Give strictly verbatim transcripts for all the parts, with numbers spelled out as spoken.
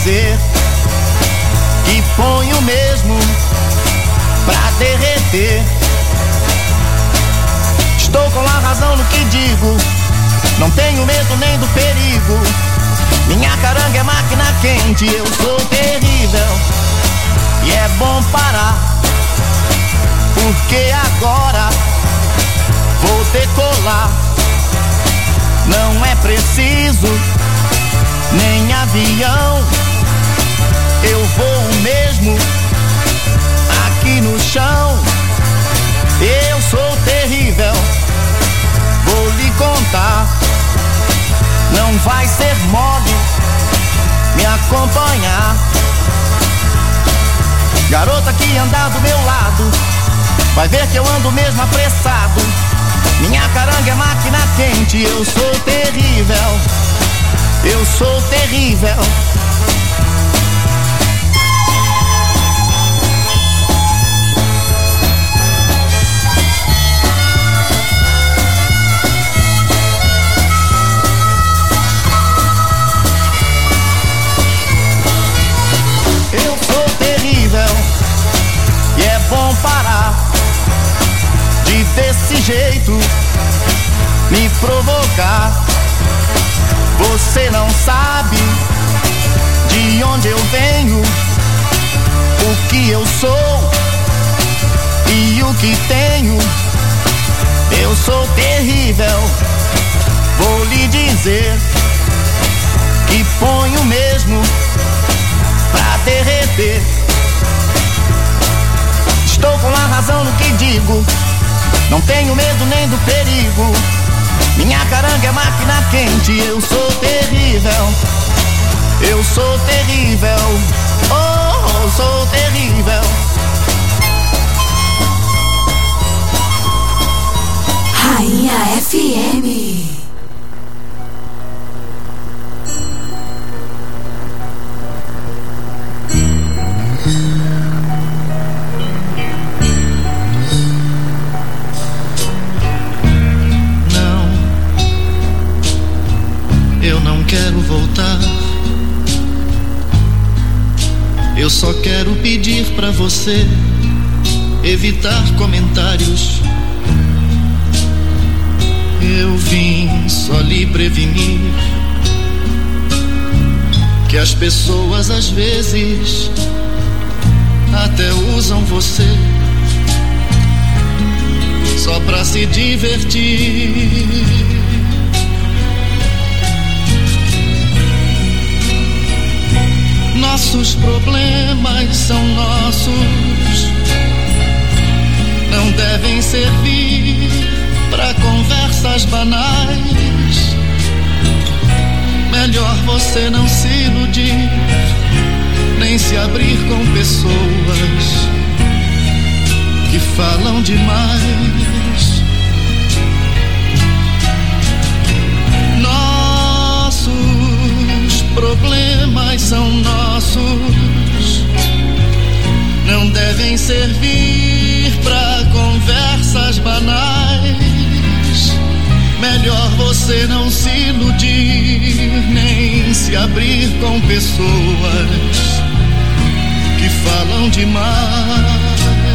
dizer que ponho mesmo pra derreter. Estou com a razão no que digo, não tenho medo nem do perigo. Minha caranga é máquina quente, eu sou terrível. E é bom parar, porque agora vou decolar. Não é preciso nem avião, eu vou mesmo aqui no chão. Eu sou terrível, vou lhe contar. Não vai ser mole me acompanhar. Garota que anda do meu lado vai ver que eu ando mesmo apressado. Minha caranga é máquina quente, eu sou terrível. Eu sou terrível. Eu sou terrível e é bom parar de desse jeito me provocar. Você não sabe de onde eu venho, o que eu sou e o que tenho. Eu sou terrível, vou lhe dizer que ponho mesmo pra derreter. Estou com a razão no que digo, não tenho medo nem do perigo. Minha caranga é máquina quente, eu sou terrível. Eu sou terrível. Oh, sou terrível. Rainha F M. Quero voltar. Eu só quero pedir pra você evitar comentários. Eu vim só lhe prevenir que as pessoas às vezes até usam você só pra se divertir. Nossos problemas são nossos, não devem servir pra conversas banais. Melhor você não se iludir, nem se abrir com pessoas que falam demais. Nossos problemas são nossos, não devem servir pra conversas banais. Melhor você não se iludir, nem se abrir com pessoas que falam demais.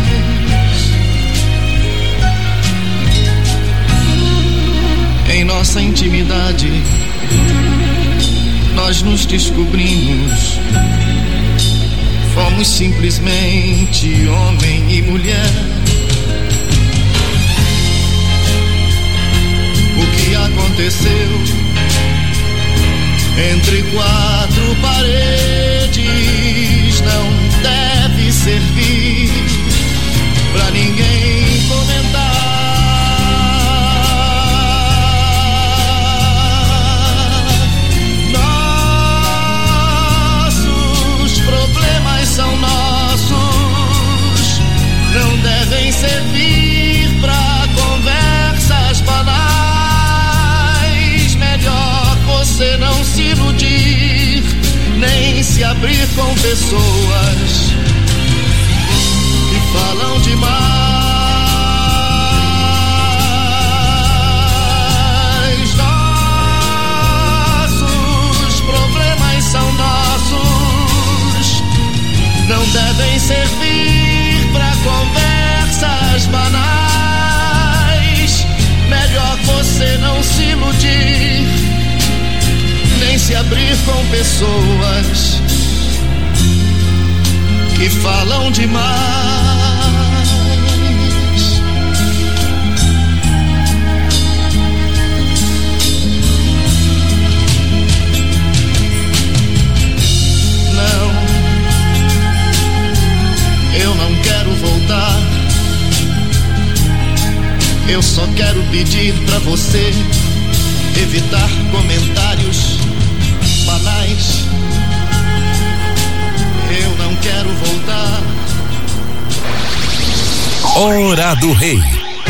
Em nossa intimidade nós nos descobrimos, fomos simplesmente homem e mulher. O que aconteceu entre quatro paredes não deve servir pra ninguém comentar. São nossos, não devem servir pra conversas banais. Melhor você não se iludir, nem se abrir com pessoas que falam demais. Nossos problemas são nossos, se abrir com pessoas que falam demais. Não, eu não quero voltar. Eu só quero pedir pra você evitar comentários banais. Eu não quero voltar. Hora do Rei.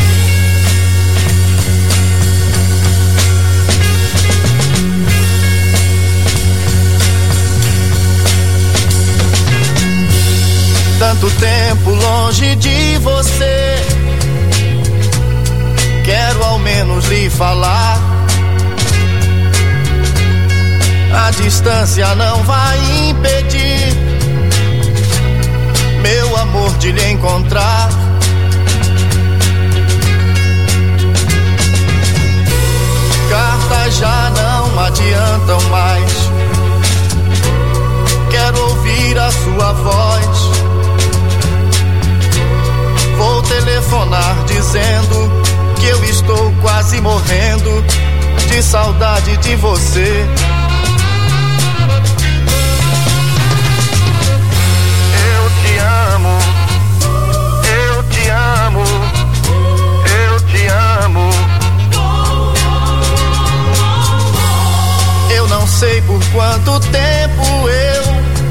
Tanto tempo longe de você, quero ao menos lhe falar. A distância não vai impedir meu amor de lhe encontrar. Cartas já não adiantam mais. Quero ouvir a sua voz. Vou telefonar dizendo que eu estou quase morrendo de saudade de você. Eu te amo, eu te amo, eu te amo. Eu não sei por quanto tempo eu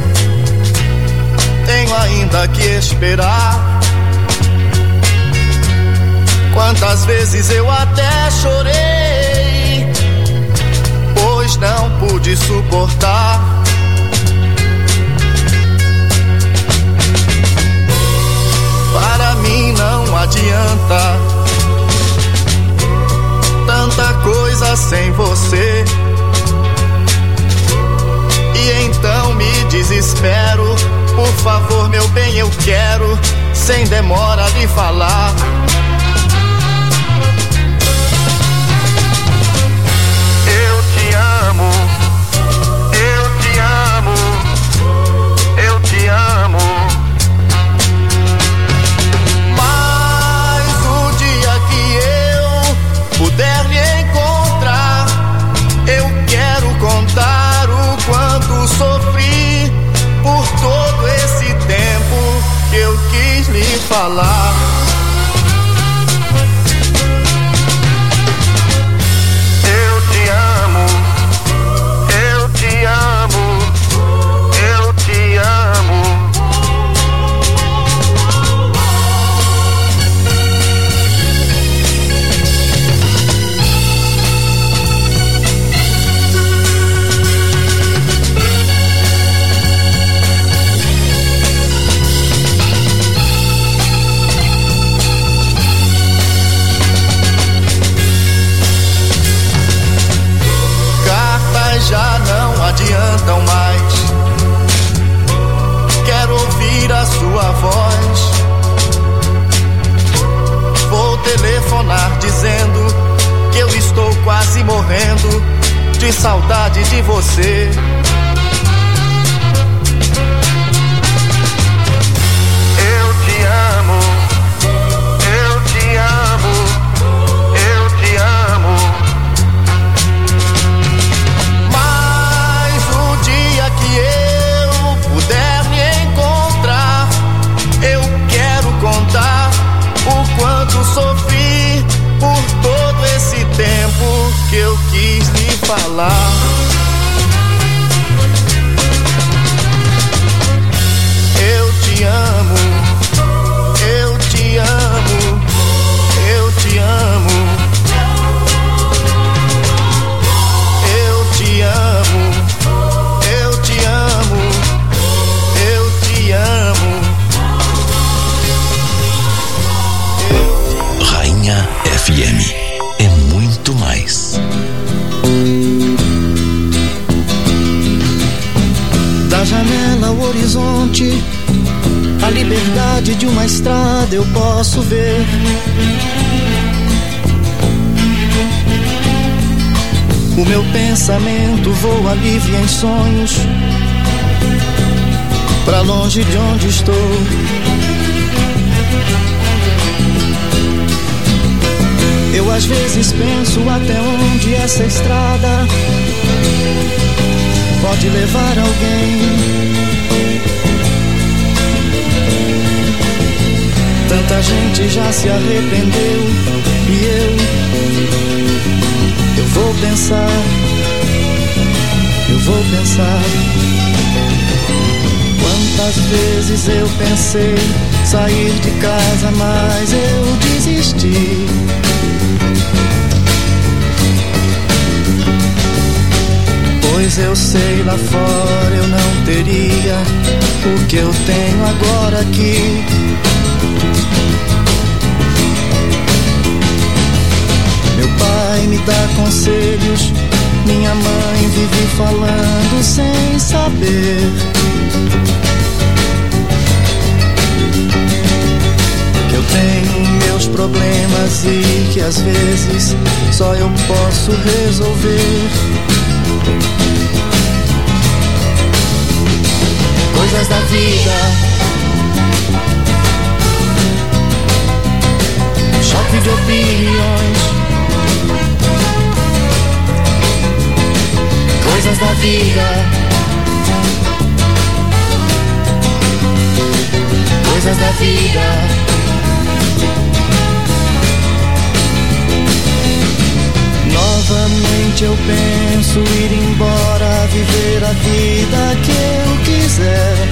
tenho ainda que esperar. Quantas vezes eu até chorei, pois não pude suportar. Para mim não adianta tanta coisa sem você. E então me desespero. Por favor, meu bem, eu quero sem demora lhe falar. Puder lhe encontrar, eu quero contar o quanto sofri por todo esse tempo que eu quis lhe falar. Eu te amo, eu te amo, eu te amo. Já não adiantam mais. Quero ouvir a sua voz. Vou telefonar dizendo que eu estou quase morrendo de saudade de você. Eu te amo, eu te amo, eu te amo. Que eu puder me encontrar, eu quero contar o quanto sofri por todo esse tempo que eu quis lhe falar. Eu te amo, eu te amo, eu te amo. Eu te amo. Eu te amo, eu te amo. Rainha F M é muito mais. Da janela ao horizonte, a liberdade de uma estrada eu posso ver. O meu pensamento voa livre em sonhos, pra longe de onde estou. Eu às vezes penso até onde essa estrada pode levar alguém. Tanta gente já se arrependeu e eu, eu vou pensar, eu vou pensar. Quantas vezes eu pensei sair de casa, mas eu desisti. Pois eu sei, lá fora eu não teria o que eu tenho agora aqui. Meu pai me dá conselhos, minha mãe vive falando sem saber que eu tenho meus problemas e que às vezes só eu posso resolver. Coisas da vida, choque de opiniões. Coisas da vida, coisas da vida. Novamente eu penso ir embora, viver a vida que eu quiser.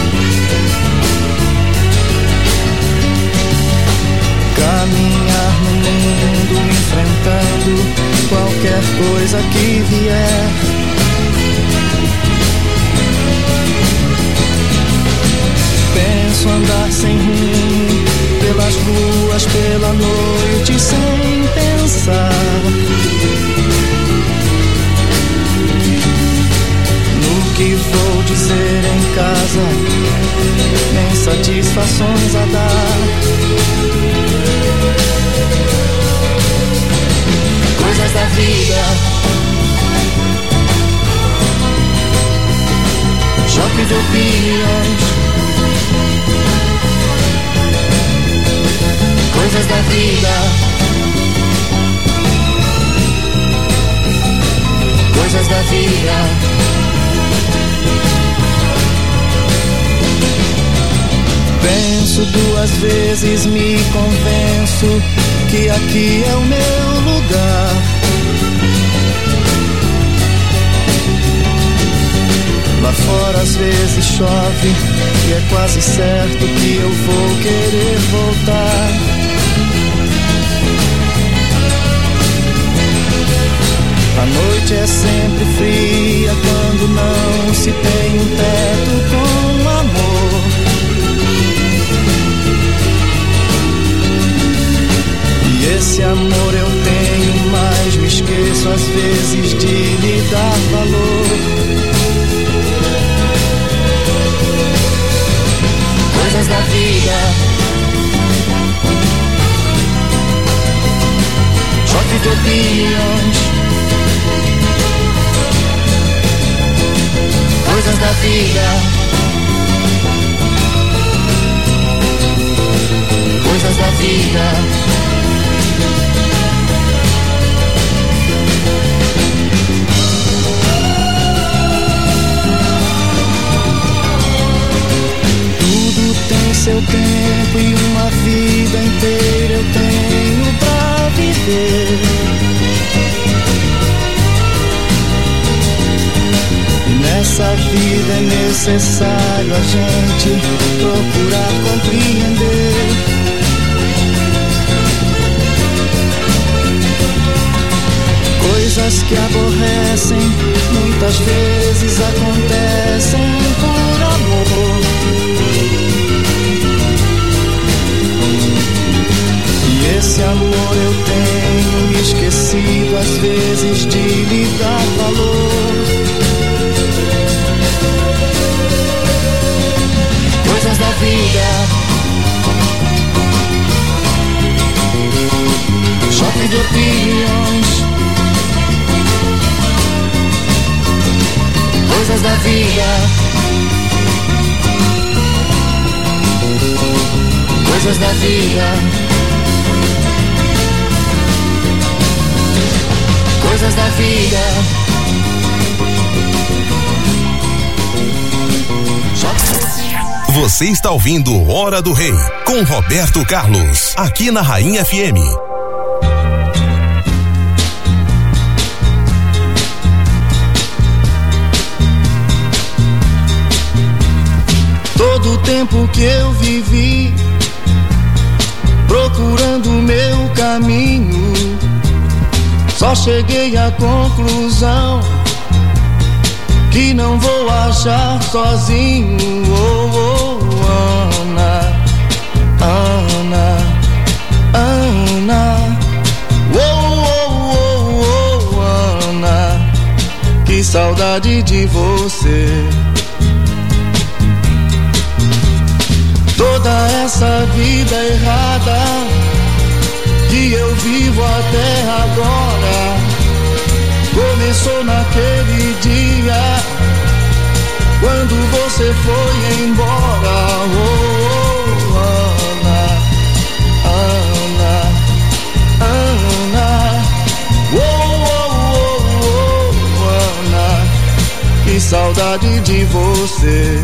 Caminhar no mundo enfrentando qualquer coisa que vier. Penso andar sem rumo pelas ruas, pela noite sem pensar no que vou dizer em casa, nem satisfações a dar. Coisas da vida, choque de opiniões. Coisas da vida, coisas da vida. Penso duas vezes, me convenço que aqui é o meu lugar. Lá fora às vezes chove e é quase certo que eu vou querer voltar. A noite é sempre fria quando não se tem um teto com amor. E esse amor eu tenho, mas me esqueço às vezes de lhe dar valor. Coisas da vida, choque de opiniões. Coisas da vida, coisas da vida. Tudo tem seu tempo e uma vida inteira eu tenho pra viver. Nessa vida é necessário a gente procurar compreender coisas que aborrecem, muitas vezes acontecem por amor. E esse amor eu tenho me esquecido às vezes de lhe dar valor. Coisas da vida, choque de opiniões. coisas da vida, coisas da vida, coisas da vida. Você está ouvindo Hora do Rei com Roberto Carlos, aqui na Rainha F M. Todo o tempo que eu vivi procurando o meu caminho, só cheguei à conclusão que não vou achar sozinho. Oh, oh, Ana, Ana, Ana, oh, oh, oh, oh, Ana, que saudade de você. Toda essa vida errada que eu vivo até agora começou naquele dia quando você foi embora. Oh, oh, Ana, Ana, Ana, oh, oh, oh, oh, Ana, que saudade de você.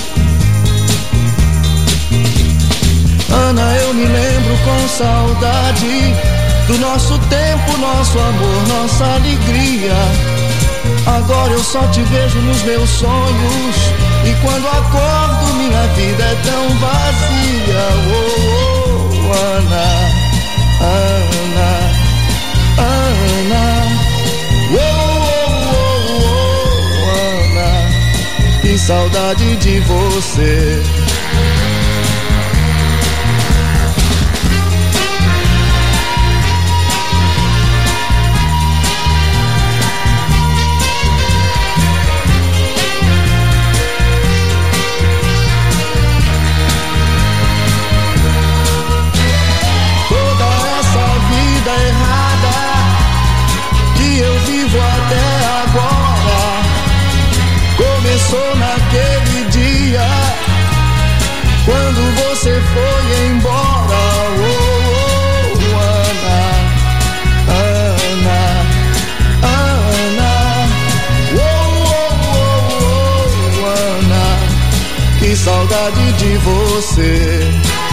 Ana, eu me lembro com saudade do nosso tempo, nosso amor, nossa alegria. Agora eu só te vejo nos meus sonhos, e quando acordo minha vida é tão vazia. Oh, oh, Ana, Ana, Ana, oh, oh, oh, Ana, que saudade de você. Começou naquele dia quando você foi embora. Oh, oh, Ana, Ana, Ana, oh, oh, oh, Ana, que saudade de você.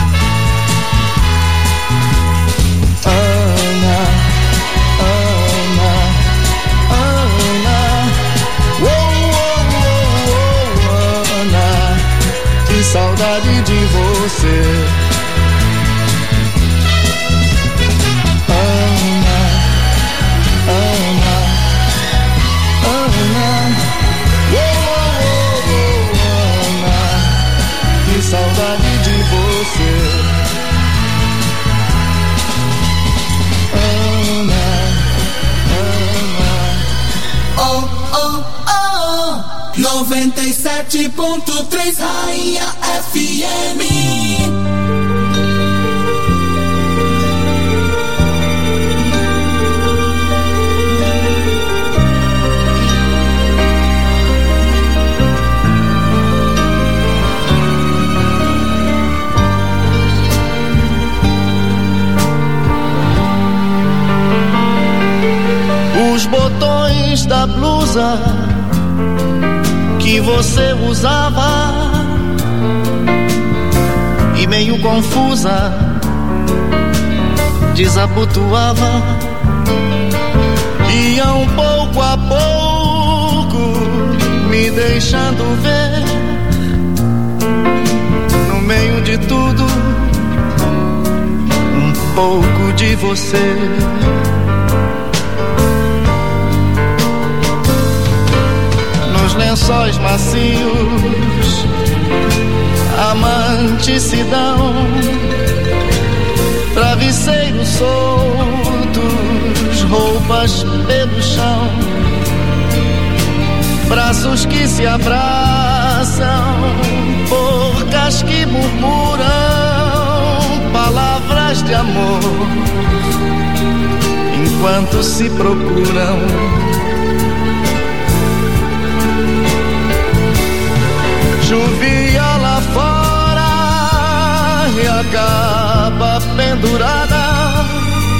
Saudade de você. Ana, Ana, Ana, oh, oh, oh, Ana, que saudade de você. Ana, Ana, oh, oh, oh, noventa e sete ponto três Rainha F M. Os botões da blusa que você usava e meio confusa desabotoava, iam pouco a pouco me deixando ver no meio de tudo um pouco de você. Nos lençóis macios amantes se dão, travesseiros soltos, roupas pelo chão, braços que se abraçam, bocas que murmuram palavras de amor, enquanto se procuram. pendurada,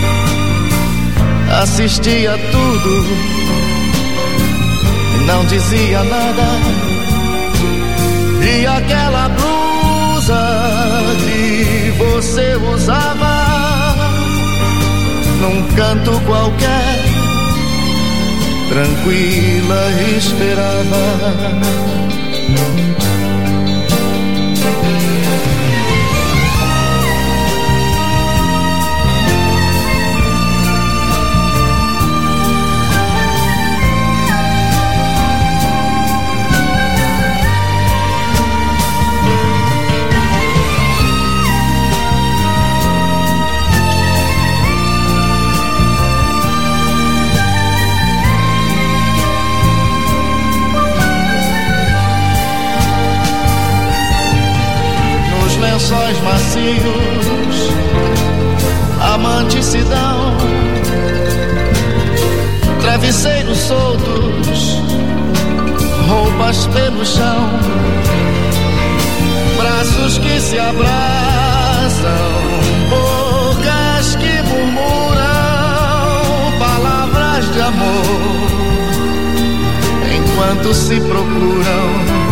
assistia tudo e não dizia nada. E aquela blusa que você usava num canto qualquer, tranquila esperava. Lençóis macios, amantes se dão, travesseiros soltos, roupas pelo chão, braços que se abraçam, bocas que murmuram palavras de amor, enquanto se procuram.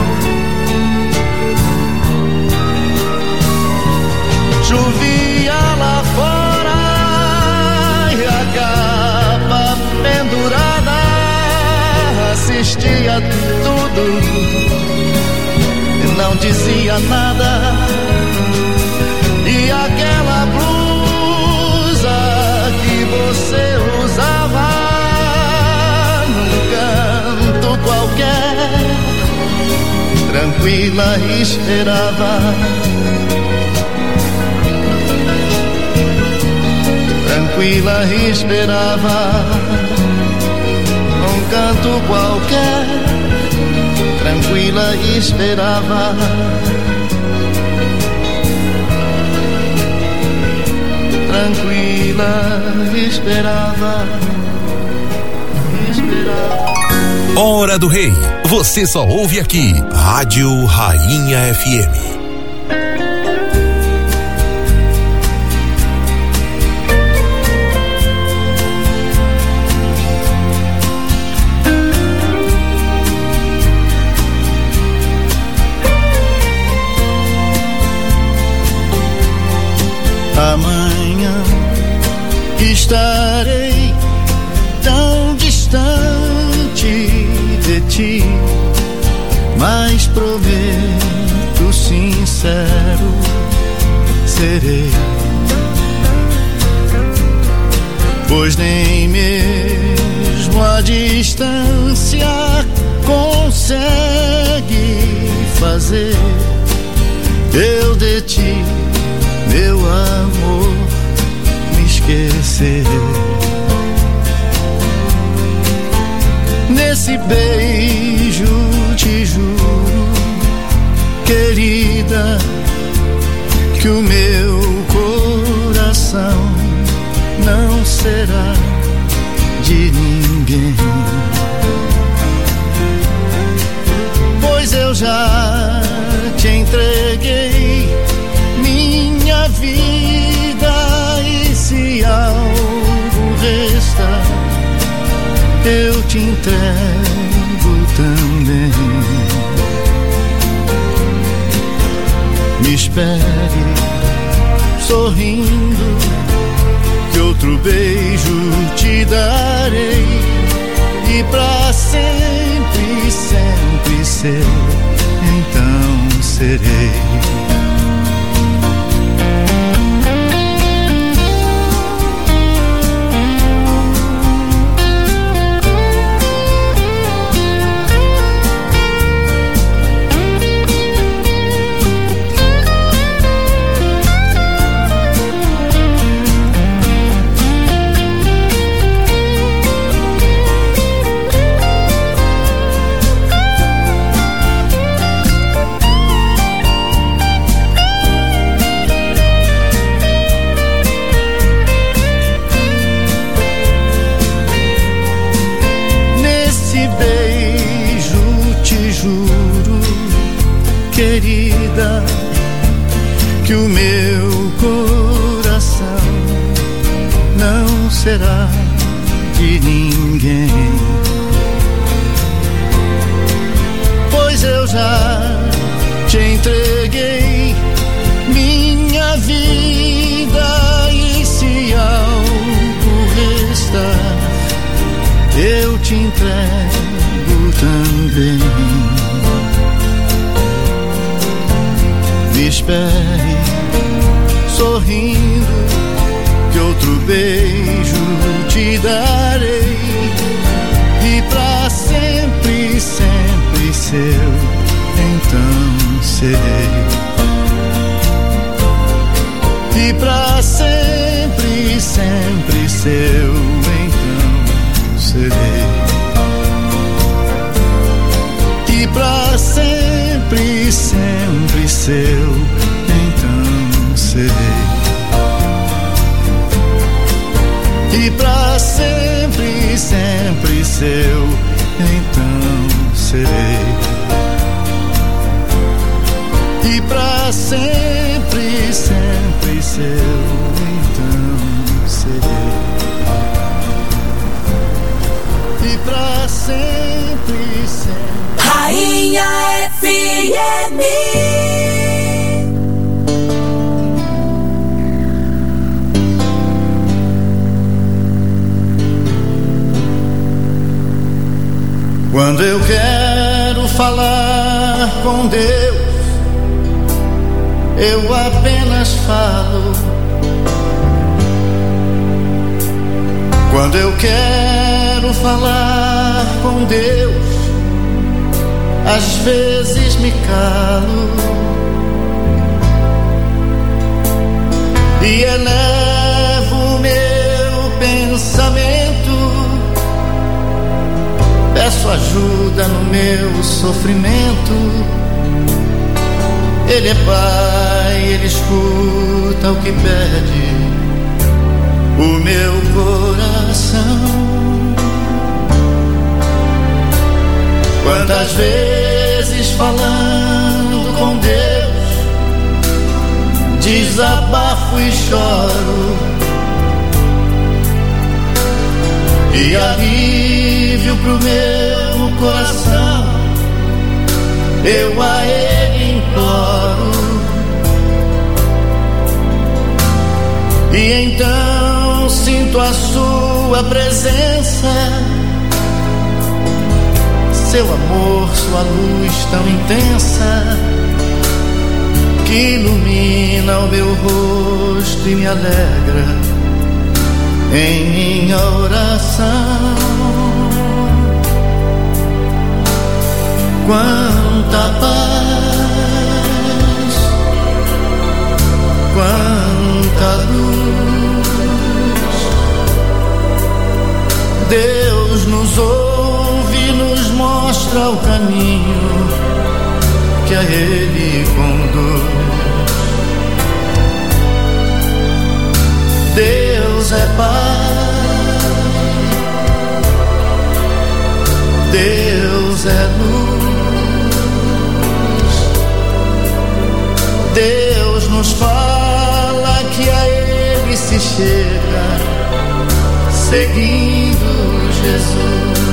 Chovia lá fora e a capa pendurada assistia tudo e não dizia nada. E aquela blusa que você usava num canto qualquer, tranquila esperava. Tranquila esperava, num canto qualquer, tranquila esperava. Tranquila esperava, esperava. Hora do Rei, você só ouve aqui, Rádio Rainha F M. Amanhã estarei tão distante de ti, mas prometo sincero serei, pois nem mesmo a distância consegue fazer eu de ti, meu amor, me esquecer. Nesse beijo te juro, querida, que o meu coração não será de ninguém, pois eu já te entreguei minha vida, e se algo resta, eu te entrego também. Me espere sorrindo, que outro beijo te darei, e pra sempre, sempre ser, então serei. Querida, que o meu coração será de ninguém, pois eu já te entreguei minha vida, e se algo restar, eu te entrego também. Me espere sorrindo, que outro beijo te darei, e pra sempre, sempre seu, então serei. E pra sempre, sempre seu, então serei. E pra sempre, sempre seu, então serei. E pra sempre, sempre seu, então serei. E pra sempre, sempre seu, então serei. E pra sempre, sempre. Rainha F M. Quando eu quero falar com Deus, eu apenas falo. Quando eu quero falar com Deus, às vezes me calo e elevo meu pensamento. Peço ajuda no meu sofrimento. Ele é Pai, Ele escuta o que pede o meu coração. Quantas vezes falando com Deus, desabafo e choro, e alívio pro meu coração eu a Ele imploro. E então sinto a sua presença, seu amor, sua luz tão intensa, que ilumina o meu rosto e me alegra em minha oração. Quanta paz, quanta luz, Deus nos ouve e nos mostra o caminho que a Ele conduz. Deus é Pai, Deus é luz, Deus nos fala que a Ele se chega seguindo Jesus.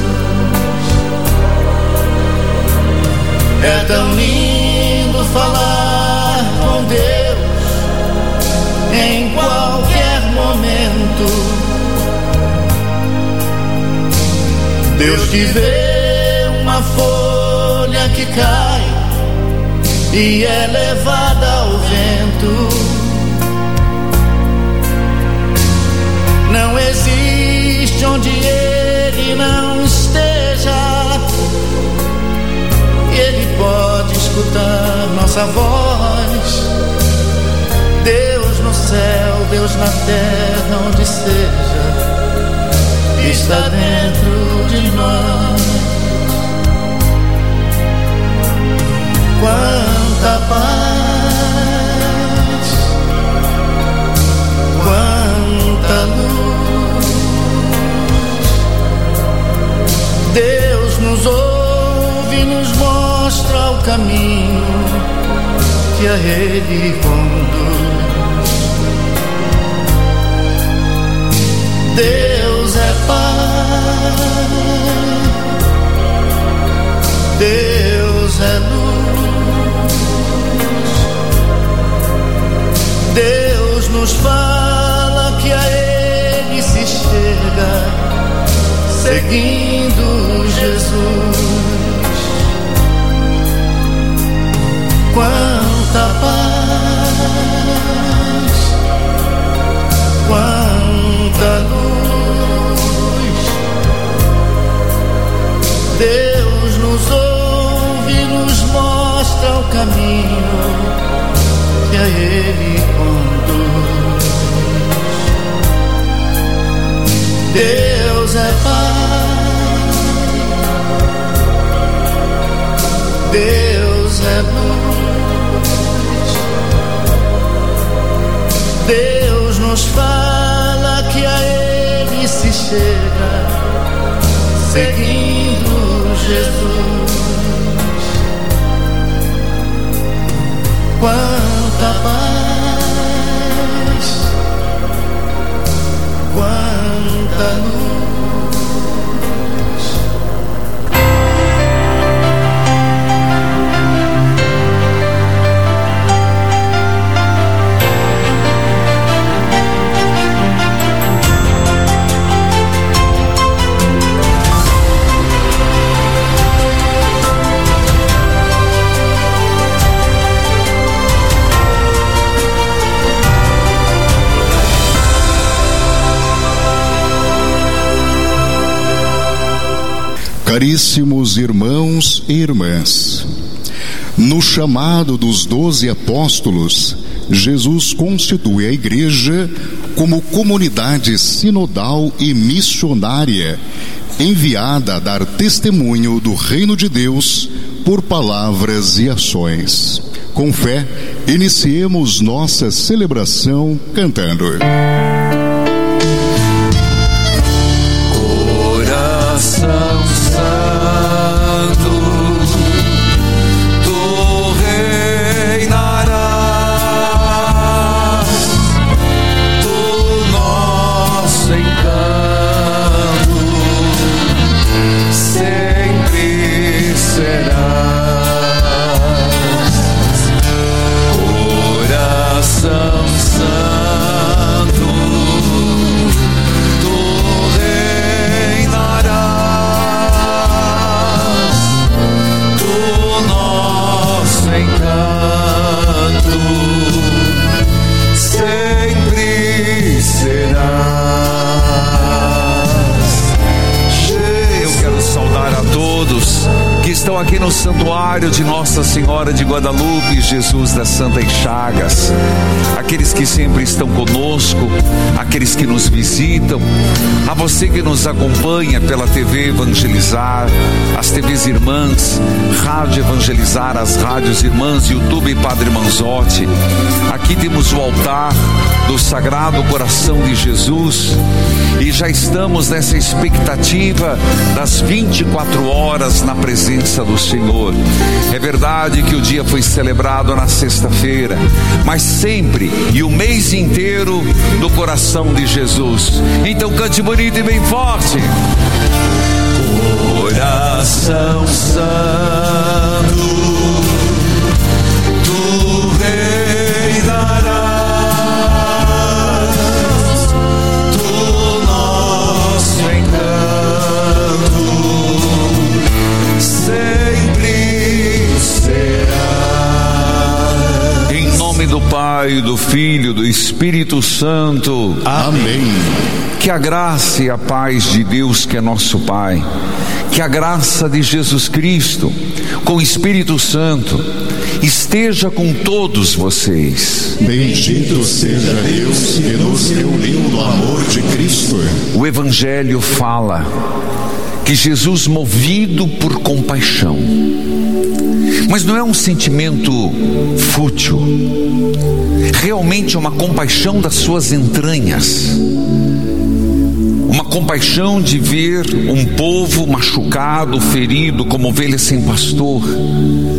É tão lindo falar com Deus em qualquer momento. Deus que vê uma folha que cai e é levada ao vento. Não existe onde Ele não esteja, Ele pode escutar nossa voz. Deus no céu, Deus na terra, onde seja, está dentro de nós. Quanta paz, quanta luz, Deus nos ouve e nos mostra o caminho que a Ele conduz. Deus é Pai, Deus é luz, Deus nos fala que a Ele se chega seguindo Jesus. Quanta paz, quanta luz, Deus nos ouve e nos mostra o caminho que a Ele conduz. Deus é Pai, Deus é luz, Deus nos fala que a Ele se chega seguindo Jesus. Quanta paz, quanta luz. Caríssimos irmãos e irmãs, no chamado dos doze apóstolos, Jesus constitui a Igreja como comunidade sinodal e missionária, enviada a dar testemunho do reino de Deus por palavras e ações. Com fé, iniciemos nossa celebração cantando. Coração Santo, tu reinarás, tu nosso encanto sempre serás. Coração Santo, tu reinarás, tu nosso encanto sempre serás. Eu quero saudar a todos que estão aqui no santuário de Nossa Senhora de Guadalupe, Jesus das Santas Chagas, aqueles que sempre estão conosco, aqueles que nos visitam, a você que nos acompanha pela T V Evangelizar, as T Vs Irmãs, Rádio Evangelizar, as rádios Irmãs, YouTube Padre Manzotti. Aqui temos o altar do Sagrado Coração de Jesus e já estamos nessa expectativa das vinte e quatro horas na presença do Senhor. É verdade que o dia foi celebrado na sexta-feira, mas sempre e o mês inteiro do coração de Jesus. Então cante bonito e bem forte. Coração Santo, tu reinarás, tu nosso encanto sempre será. Em nome do Pai, do Filho, do Espírito Santo. Amém. Que a graça e a paz de Deus, que é nosso Pai, que a graça de Jesus Cristo, com o Espírito Santo, esteja com todos vocês. Bendito seja Deus que nos reuniu no amor de Cristo. O Evangelho fala que Jesus, movido por compaixão, mas não é um sentimento fútil, realmente é uma compaixão das suas entranhas, uma compaixão de ver um povo machucado, ferido, como ovelha sem pastor,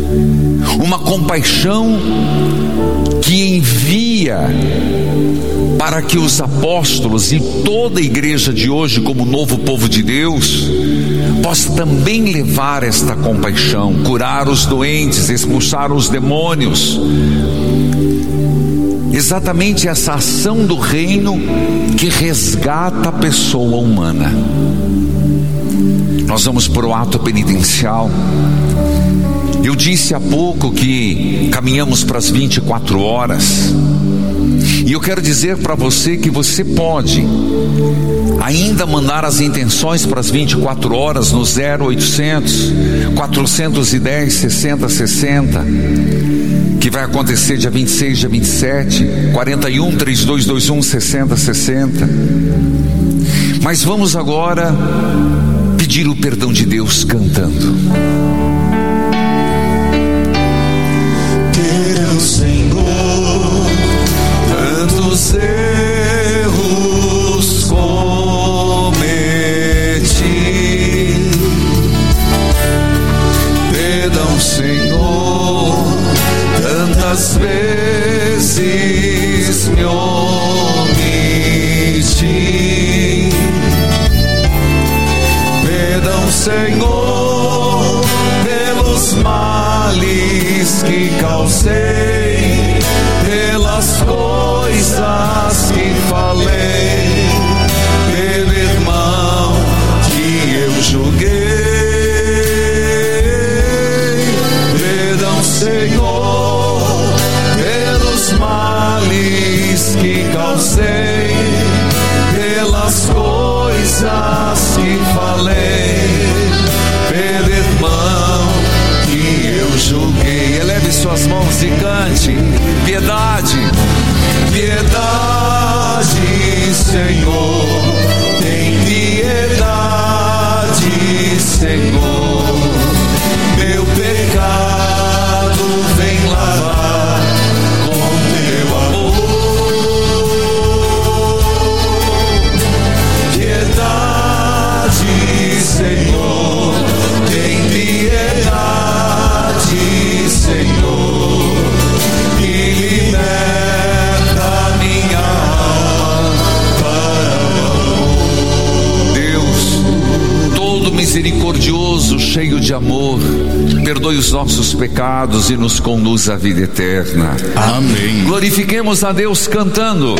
uma compaixão que envia para que os apóstolos e toda a igreja de hoje, como novo povo de Deus, possa também levar esta compaixão, curar os doentes, expulsar os demônios. Exatamente essa ação do reino que resgata a pessoa humana. Nós vamos para o ato penitencial. Eu disse há pouco que caminhamos para as vinte e quatro horas. E eu quero dizer para você que você pode ainda mandar as intenções para as vinte e quatro horas no zero oitocentos, quatrocentos e dez, sessenta, sessenta, que vai acontecer dia vinte e seis, dia vinte e sete, quarenta e um, trinta e dois, vinte e um, sessenta, sessenta. Mas vamos agora pedir o perdão de Deus cantando. Teu Senhor, tantos erros cometi, perdão, Senhor, tantas vezes me omiti, perdão, Senhor, pelos males que causei, pelas coisas que falei, pelo irmão que eu julguei, perdão, Senhor, pelos males que causei, pelas coisas que falei, pelo irmão que eu julguei. Eleve suas mãos e cante: piedade, piedade, Senhor, tem piedade, Senhor, meu pecado vem lavar com teu amor. Piedade, Senhor, tem piedade, Senhor, e liberta minha alma para o amor. Deus, todo misericordioso, cheio de amor, perdoe os nossos pecados e nos conduz à vida eterna. Amém. Glorifiquemos a Deus cantando.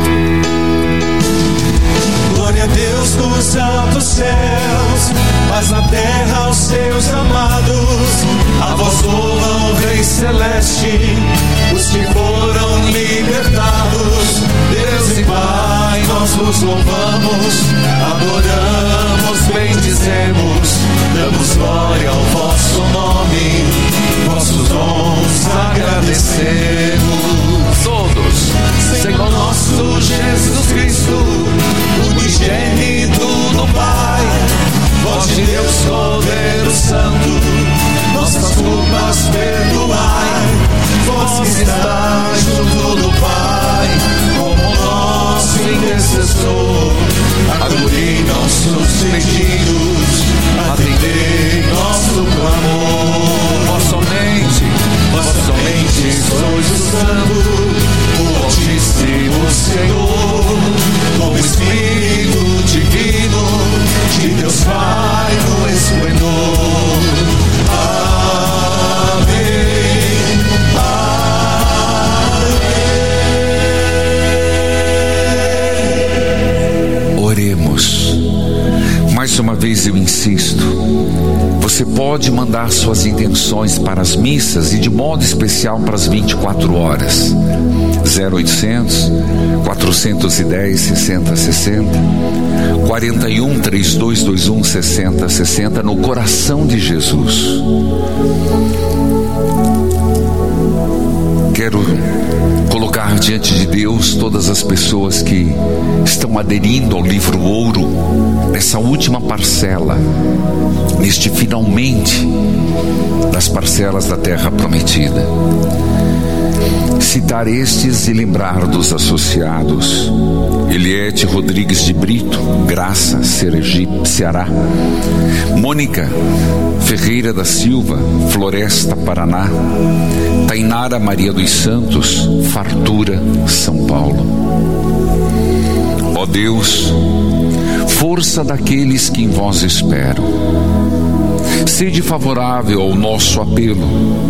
Glória a Deus nos altos céus, paz na terra aos seus amados. A vós louvam o Rei Celeste, os que foram libertados. Deus e Pai, nós vos louvamos, adoramos, bendizemos, damos glória ao vosso nome, vossos dons agradecemos. Todos, Senhor nosso Jesus Cristo, unigênito do Pai, voz de Deus, Cordeiro Santo, nossas culpas perdoai. Vós que estáis junto do Pai, como nosso intercessor, acolhei nossos pedidos, atendei nosso clamor. Vós somente, vós somente sois o Santo, o Altíssimo Senhor, com o Espírito Divino de Deus Pai no esplendor. Amém, amém. Oremos. Mais uma vez eu insisto, você pode mandar suas intenções para as missas e de modo especial para as vinte e quatro horas. zero oitocentos, quatrocentos e dez, sessenta, sessenta, quarenta e um, trinta e dois, vinte e um, sessenta, sessenta, no coração de Jesus. Quero colocar diante de Deus todas as pessoas que estão aderindo ao livro Ouro, nessa última parcela, neste finalmente das parcelas da terra prometida. Citar estes e lembrar dos associados: Eliete Rodrigues de Brito, Graça, Sergipe, Ceará; Mônica Ferreira da Silva, Floresta, Paraná; Tainara Maria dos Santos, Fartura, São Paulo; ó Deus, força daqueles que em vós esperam. Sede favorável ao nosso apelo,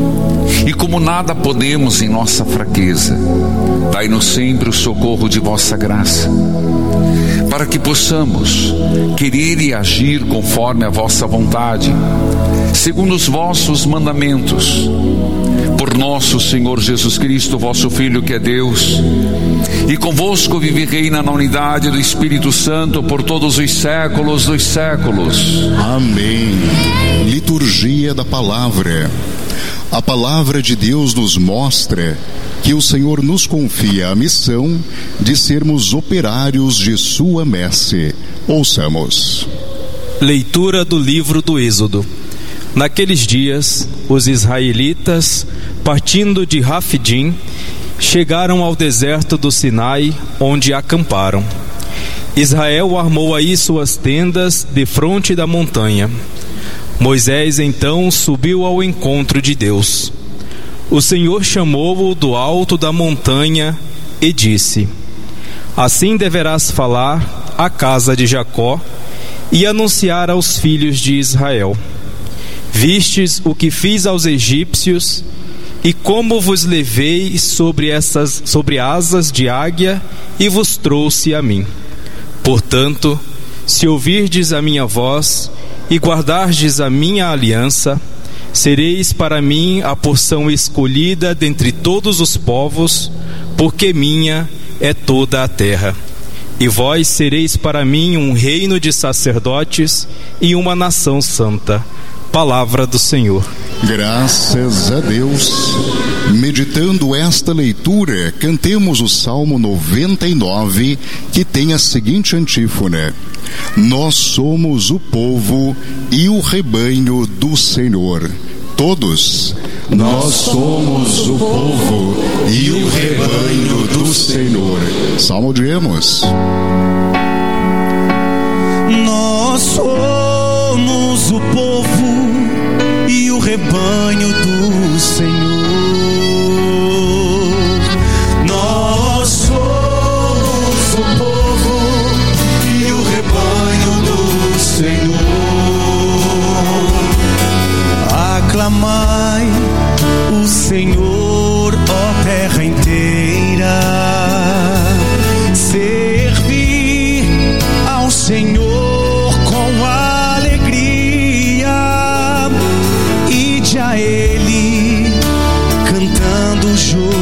e como nada podemos em nossa fraqueza, dai-nos sempre o socorro de vossa graça, para que possamos querer e agir conforme a vossa vontade, segundo os vossos mandamentos. Por nosso Senhor Jesus Cristo, vosso Filho, que é Deus, e convosco vive e reina na unidade do Espírito Santo por todos os séculos dos séculos. Amém. Liturgia da Palavra. A Palavra de Deus nos mostra que o Senhor nos confia a missão de sermos operários de sua messe. Ouçamos. Leitura do livro do Êxodo. Naqueles dias, os israelitas, partindo de Rafidim, chegaram ao deserto do Sinai, onde acamparam. Israel armou aí suas tendas defronte da montanha. Moisés então subiu ao encontro de Deus. O Senhor chamou-o do alto da montanha e disse: Assim deverás falar à casa de Jacó e anunciar aos filhos de Israel: Vistes o que fiz aos egípcios, e como vos levei sobre essas sobre asas de águia e vos trouxe a mim. Portanto, se ouvirdes a minha voz e guardardes a minha aliança, sereis para mim a porção escolhida dentre todos os povos, porque minha é toda a terra. E vós sereis para mim um reino de sacerdotes e uma nação santa. Palavra do Senhor. Graças a Deus. Meditando esta leitura, cantemos o Salmo noventa e nove, que tem a seguinte antífona: Nós somos o povo e o rebanho do Senhor. Todos. Nós somos o povo e o rebanho do Senhor. Salmodiemos. Nós somos o povo e o rebanho do Senhor. Nós somos o povo e o rebanho do Senhor. Aclamai o Senhor, ó terra inteira. Servir ao Senhor com alegria, ide a Ele cantando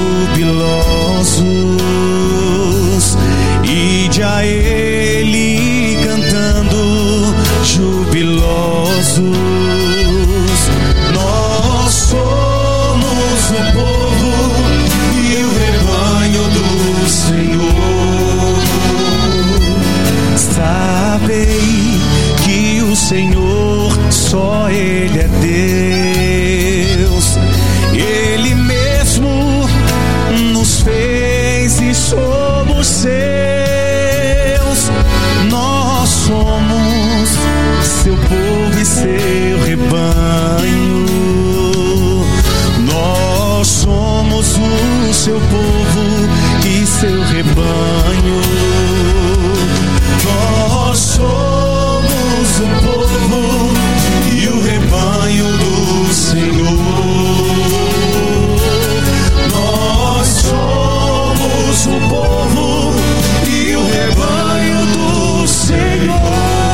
jubilosos, ide a Ele cantando jubilosos. Nós somos o povo e o rebanho do Senhor. Sabei que o Senhor, só Ele é Deus. Ele mesmo nos fez e somos seus. Nós somos seu povo e seu rebanho. Nós somos o seu povo e seu rebanho. Nós somos o povo e o rebanho do Senhor. Nós somos o povo e o rebanho do Senhor.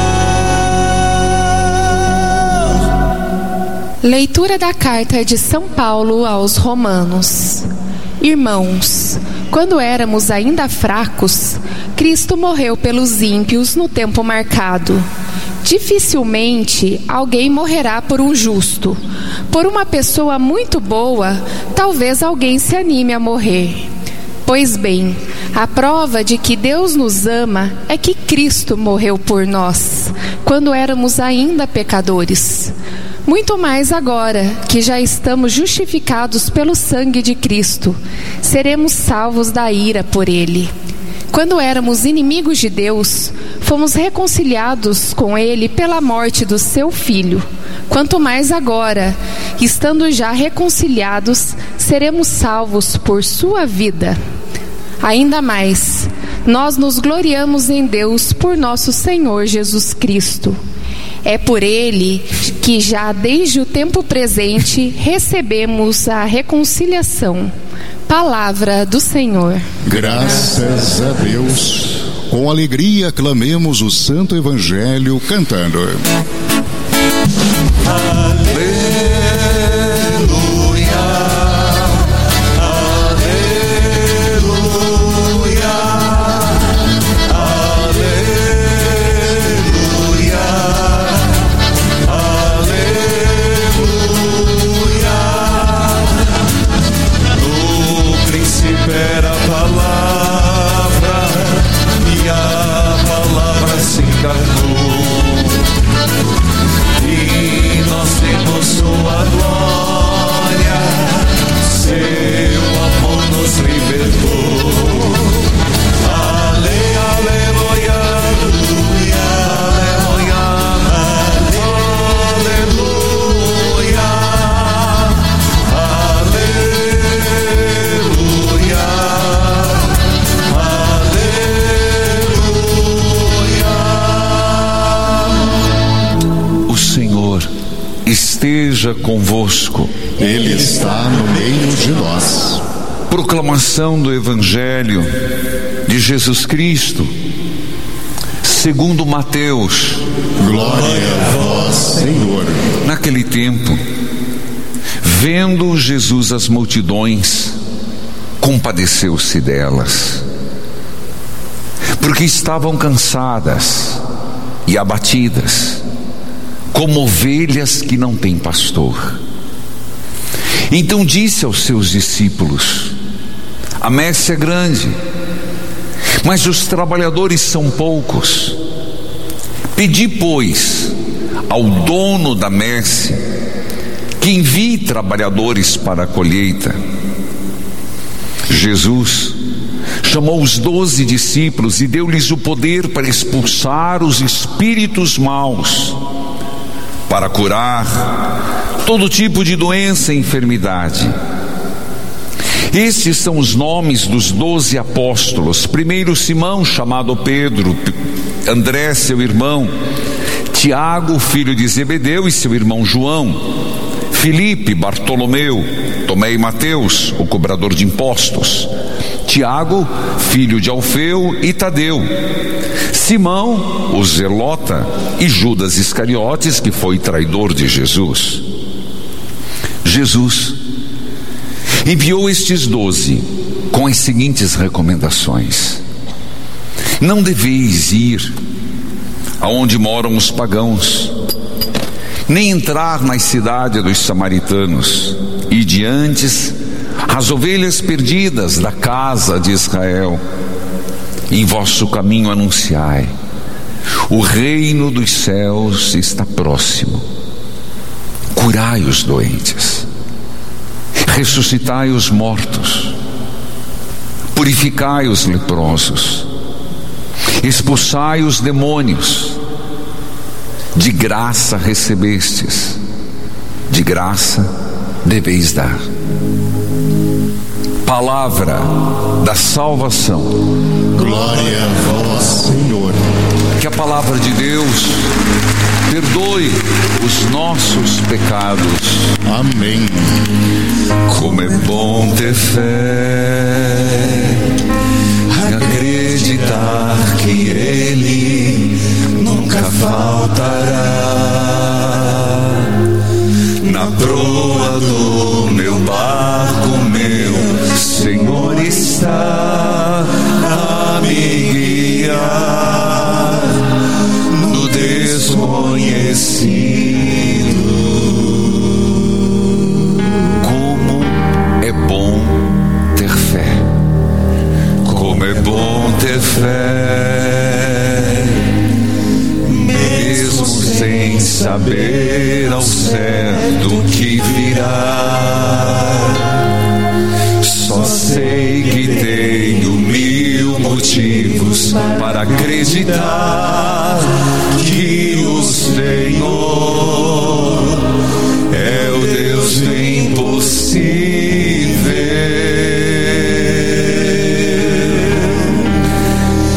Leitura da carta de São Paulo aos Romanos. Irmãos, quando éramos ainda fracos, Cristo morreu pelos ímpios no tempo marcado. Dificilmente alguém morrerá por um justo. Por uma pessoa muito boa, talvez alguém se anime a morrer. Pois bem, a prova de que Deus nos ama é que Cristo morreu por nós, quando éramos ainda pecadores. Muito mais agora, que já estamos justificados pelo sangue de Cristo, seremos salvos da ira por Ele. Quando éramos inimigos de Deus, fomos reconciliados com Ele pela morte do seu Filho. Quanto mais agora, estando já reconciliados, seremos salvos por sua vida. Ainda mais, nós nos gloriamos em Deus por nosso Senhor Jesus Cristo. É por Ele que já desde o tempo presente recebemos a reconciliação. Palavra do Senhor. Graças a Deus. Com alegria clamemos o Santo Evangelho cantando. Aleluia. Esteja convosco. Ele está no meio de nós. Proclamação do Evangelho de Jesus Cristo segundo Mateus. Glória a vós, Senhor. Naquele tempo, vendo Jesus as multidões, compadeceu-se delas, porque estavam cansadas e abatidas, como ovelhas que não têm pastor. Então disse aos seus discípulos: a messe é grande, mas os trabalhadores são poucos. Pedi, pois, ao dono da messe que envie trabalhadores para a colheita. Jesus chamou os doze discípulos e deu-lhes o poder para expulsar os espíritos maus, para curar todo tipo de doença e enfermidade. Estes são os nomes dos doze apóstolos: primeiro Simão, chamado Pedro, André, seu irmão, Tiago, filho de Zebedeu, e seu irmão João, Filipe, Bartolomeu, Tomé e Mateus, o cobrador de impostos, Tiago, filho de Alfeu, e Tadeu, Simão, o zelota, e Judas Iscariotes, que foi traidor de Jesus. Jesus enviou estes doze com as seguintes recomendações: não deveis ir aonde moram os pagãos, nem entrar nas cidades dos samaritanos, e diante as ovelhas perdidas da casa de Israel. Em vosso caminho anunciai: o reino dos céus está próximo. Curai os doentes, ressuscitai os mortos, purificai os leprosos, expulsai os demônios. De graça recebestes, de graça deveis dar. Palavra da salvação. Glória a vós, Senhor. Que a palavra de Deus perdoe os nossos pecados. Amém. Como é bom ter fé, acreditar que Ele nunca faltará. Na proa do meu barco, meu Senhor está a me guiar no desconhecido. Como é bom ter fé, como é bom ter fé, mesmo sem saber ao certo o que virá. Só sei que tenho mil motivos para acreditar que o Senhor é o Deus do impossível.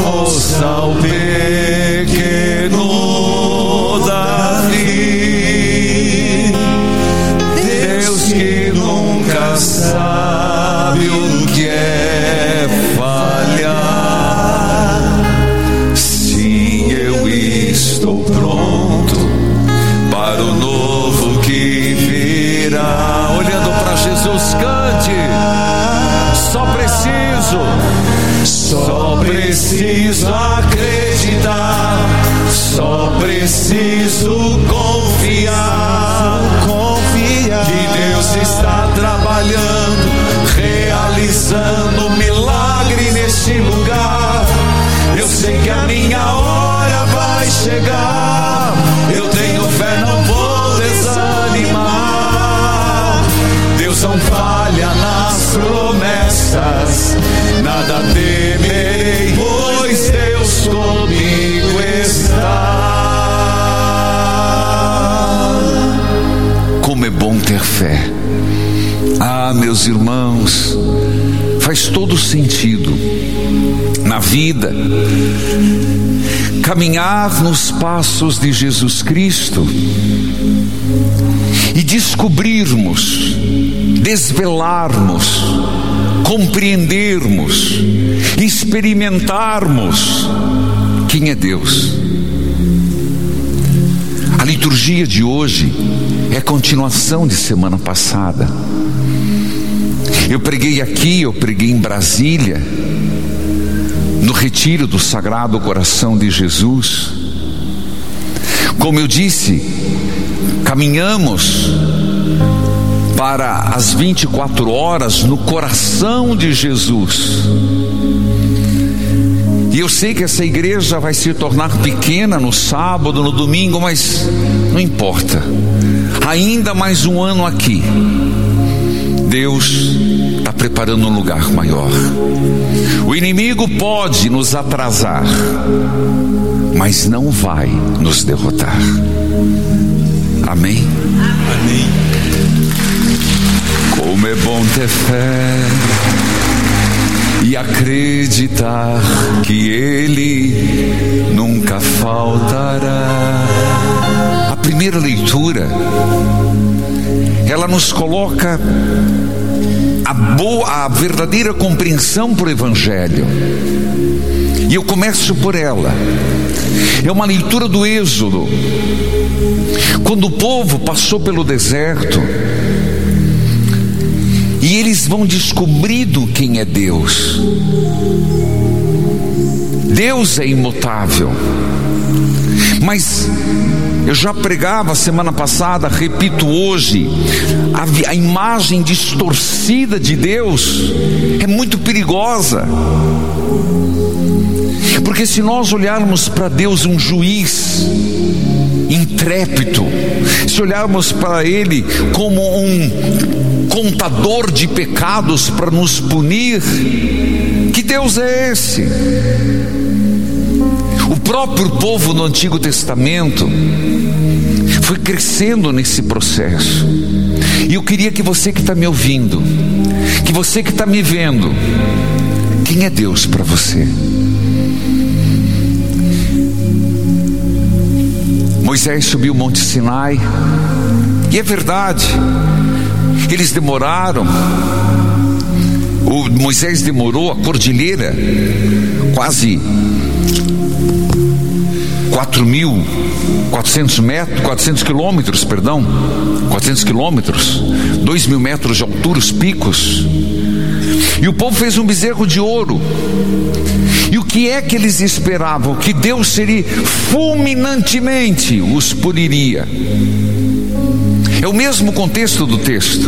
força ao pequeno Davi, Deus que nunca sabe o que é falhar. Sim, eu estou pronto para o novo que virá. Olhando para Jesus, cante. Só preciso, só preciso acreditar, só preciso confiar, confiar que Deus está trabalhando, realizando um milagre neste lugar. Eu sei que a minha hora vai chegar, eu tenho fé, não vou desanimar. Deus não falha nas promessas, nada temerei, pois Deus comigo está. Como é bom ter fé. Ah, meus irmãos, faz todo sentido na vida caminhar nos passos de Jesus Cristo e descobrirmos, desvelarmos, compreendermos, experimentarmos quem é Deus. A liturgia de hoje é a continuação de semana passada. Eu preguei aqui, eu preguei em Brasília, no retiro do Sagrado Coração de Jesus. Como eu disse, caminhamos para as vinte e quatro horas no coração de Jesus. E eu sei que essa igreja vai se tornar pequena no sábado, no domingo, mas não importa. Ainda mais um ano aqui, Deus está preparando um lugar maior. O inimigo pode nos atrasar, mas não vai nos derrotar. Amém? Amém. Como é bom ter fé e acreditar que Ele nunca faltará. A primeira leitura, ela nos coloca a boa, a verdadeira compreensão para o Evangelho. E eu começo por ela. É uma leitura do Êxodo, quando o povo passou pelo deserto e eles vão descobrindo quem é Deus. Deus é imutável, mas eu já pregava semana passada, repito hoje, a, a imagem distorcida de Deus é muito perigosa, porque se nós olharmos para Deus um juiz intrépido, se olharmos para Ele como um contador de pecados para nos punir, que Deus é esse? O próprio povo no Antigo Testamento foi crescendo nesse processo. E eu queria que você que está me ouvindo, que você que está me vendo, quem é Deus para você? Moisés subiu o Monte Sinai, e é verdade, eles demoraram, o Moisés demorou, a cordilheira, quase quatro mil e quatrocentos metros, quatrocentos quilômetros, perdão, quatrocentos quilômetros, dois mil metros de altura, os picos. E o povo fez um bezerro de ouro. E o que é que eles esperavam? Que Deus seria fulminantemente os puniria. É o mesmo contexto do texto.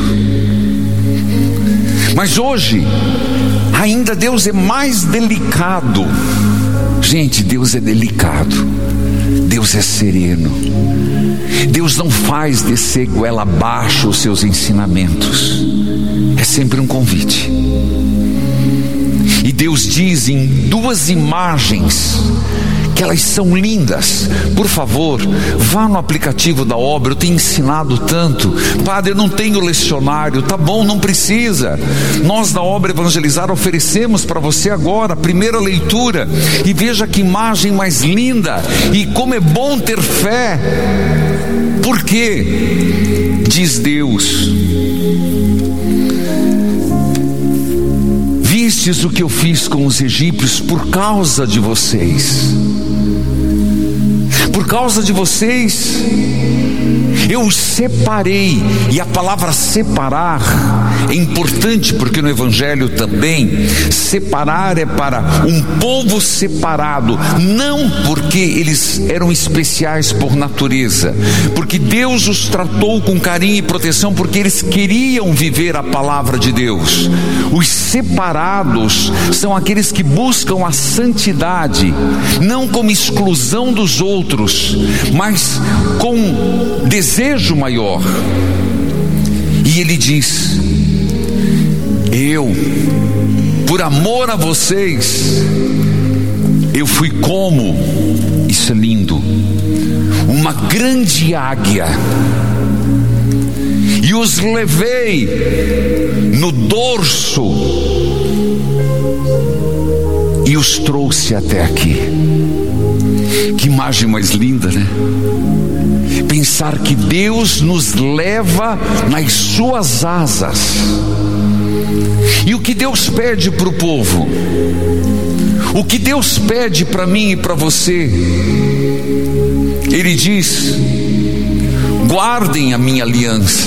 Mas hoje, ainda Deus é mais delicado. Gente, Deus é delicado. Deus é sereno. Deus não faz descer goela abaixo os seus ensinamentos. É sempre um convite. E Deus diz em duas imagens que que elas são lindas. Por favor, vá no aplicativo da obra. Eu tenho ensinado tanto. Padre, eu não tenho lecionário. Tá bom, não precisa. Nós da Obra Evangelizar oferecemos para você agora a primeira leitura, e veja que imagem mais linda, e como é bom ter fé. Por quê? Diz Deus: vistes o que eu fiz com os egípcios por causa de vocês. Por causa de vocês eu os separei. E a palavra separar é importante, porque no Evangelho também separar é para um povo separado, não porque eles eram especiais por natureza, porque Deus os tratou com carinho e proteção, porque eles queriam viver a palavra de Deus. Os separados são aqueles que buscam a santidade, não como exclusão dos outros, mas com desejo maior. E ele diz: eu, por amor a vocês, eu fui como, isso é lindo, uma grande águia, e os levei no dorso e os trouxe até aqui. Que imagem mais linda, né? Pensar que Deus nos leva nas suas asas. E o que Deus pede para o povo, o que Deus pede para mim e para você, Ele diz: guardem a minha aliança.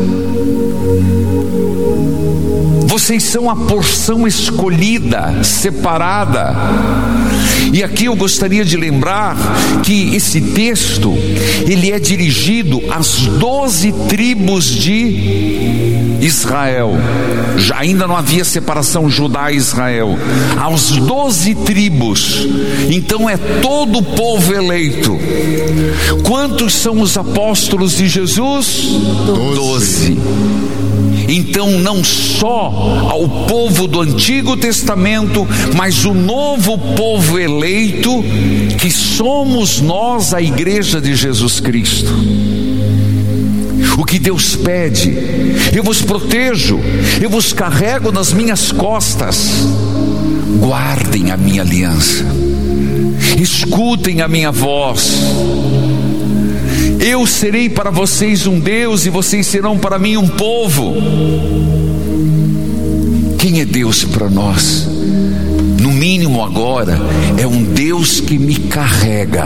Vocês são a porção escolhida, separada. E aqui eu gostaria de lembrar que esse texto, ele é dirigido às doze tribos de Israel. Já ainda não havia separação Judá e Israel. Aos doze tribos. Então é todo o povo eleito. Quantos são os apóstolos de Jesus? Doze. Então não só ao povo do Antigo Testamento, mas o novo povo eleito, que somos nós, a igreja de Jesus Cristo. O que Deus pede: eu vos protejo, eu vos carrego nas minhas costas. Guardem a minha aliança, escutem a minha voz. Eu serei para vocês um Deus, e vocês serão para mim um povo. Quem é Deus para nós? No mínimo agora, é um Deus que me carrega.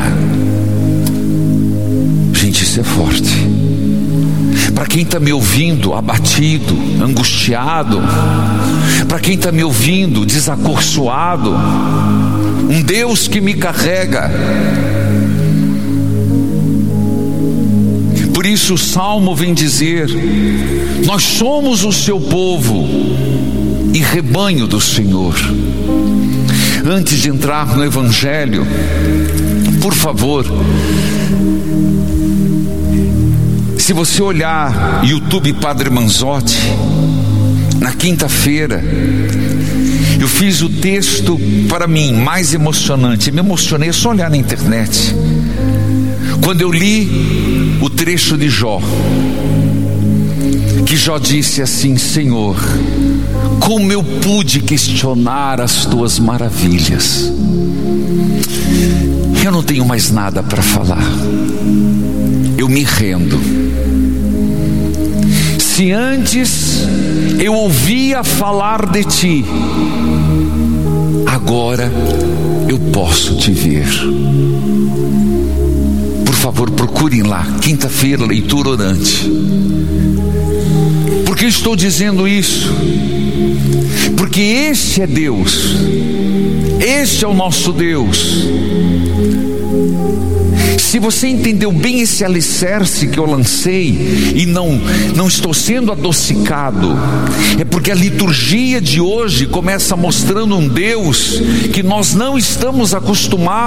Gente, isso é forte. Para quem está me ouvindo abatido, angustiado, para quem está me ouvindo desacorçoado, um Deus que me carrega. Por isso o Salmo vem dizer: nós somos o seu povo e rebanho do Senhor. Antes de entrar no Evangelho, por favor, se você olhar YouTube Padre Manzotti, na quinta-feira eu fiz o texto, para mim, mais emocionante. Me emocionei, é só olhar na internet, quando eu li o trecho de Jó, que Jó disse assim: Senhor, como eu pude questionar as tuas maravilhas. Eu não tenho mais nada para falar, eu me rendo. Se antes eu ouvia falar de ti, agora eu posso te ver. Por favor, procurem lá, quinta-feira, leitura orante. Por que estou dizendo isso? Porque este é Deus, este é o nosso Deus. Se você entendeu bem esse alicerce que eu lancei e não, não estou sendo adocicado, é porque a liturgia de hoje começa mostrando um Deus que nós não estamos acostumados